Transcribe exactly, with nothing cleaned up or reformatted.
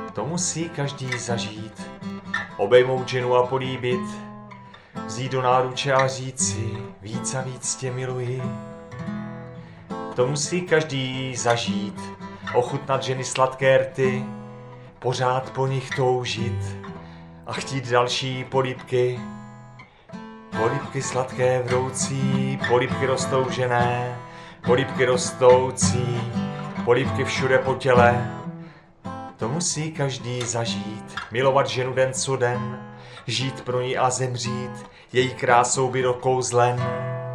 To musí každý zažít, obejmout ženu a políbit, vzít do náruče a říci, víc a víc tě miluji. To musí každý zažít, ochutnat ženy sladké rty, pořád po nich toužit a chtít další políbky. Políbky sladké vroucí, políbky roztoužené, políbky rostoucí, políbky všude po těle. To musí každý zažít, milovat ženu den co den, žít pro ní a zemřít, její krásou být okouzlen.